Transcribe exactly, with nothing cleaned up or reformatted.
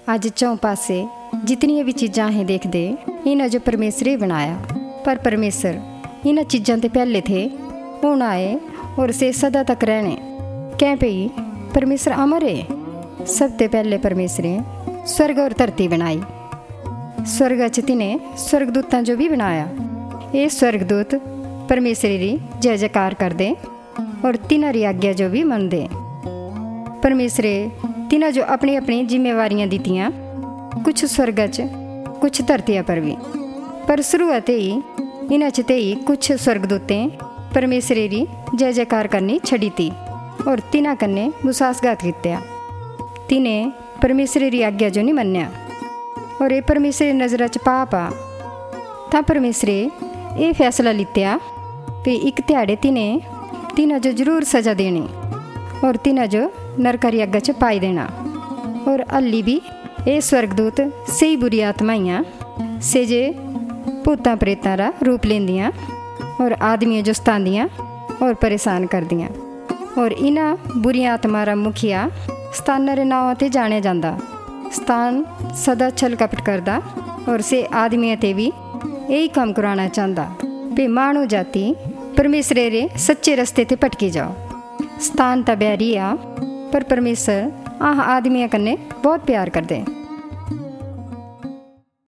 अज चौं पासे जितनियां भी चीज़ां असें देखते इन्हां जो परमेसर ही बनाया। पर परमेसर इन्हां चीज़ां ते पहले थे, हुण आए और से सदा तक रहने। कैं भई परमेसर अमर है। सब ते पहले परमेसरे स्वर्ग और धरती बनाई। स्वर्ग च तिने स्वर्गदूतां जो भी बनाया। ये स्वर्गदूत परमेसर री जय जयकार करदे और तिन्हारी आज्ञा जो भी मनदे। परमेसरे तिन्हां जो अपनी अपनी जिम्मेवारियां दित्तियां, कुछ स्वर्ग च कुछ धरतिया पर भी। पर शुरुआत ही इन्हां च ते ही कुछ स्वर्गदूतें परमेसरे री जय जयकार करनी छड़ी ती और तिन्हां कन्ने विश्वासघात कित्या। तिने परमेसरे री आज्ञा जो नहीं मन्निया और ये परमेसरे नज़रां च पाप आ। तां परमेसरे ये फैसला लित्या कि एक ध्याड़े तिने तिन्हां जो जरूर सज़ा देनी और तिन्हां जो नरका दी अग्ग च पाई देना। और हल्ली भी ये स्वर्गदूत सही बुरी आत्माइयां से जे भूतां प्रेतां रा रूप लेंदियां और आदमियों जो सतांदियां और परेशान करदियां। और इन्हां बुरियां आत्मा रा मुखिया सताना रे नावां ते जाने जांदा। सतान सदा छल कपट करदा और से आदमियों ते भी यही काम कराना चाहता भी मानव जाति परमेसरे रे सच्चे रस्ते ते भटकी जाओ। सतान तां बैरी आ, पर परमेसर आह आदमियों कन्ने बहुत प्यार करदे।